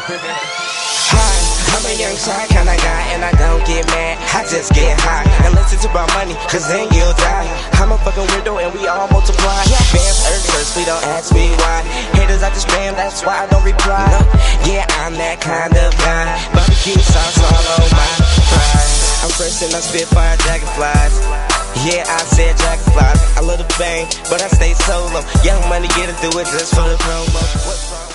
Hi, I'm a young shy kinda guy, and I don't get mad, I just get high and listen to my money, cause then you'll die. I'm a fucking weirdo and we all multiply. Fans earn first, we don't ask me why. Haters I just spam, that's why I don't reply. No, yeah, I'm that kind of guy. Barbecue sauce all on my fries. I'm fresh and I spit fire dragonflies. Yeah, I said dragonflies. I love the bang, but I stay solo. Young money, get it, do it just for the promo.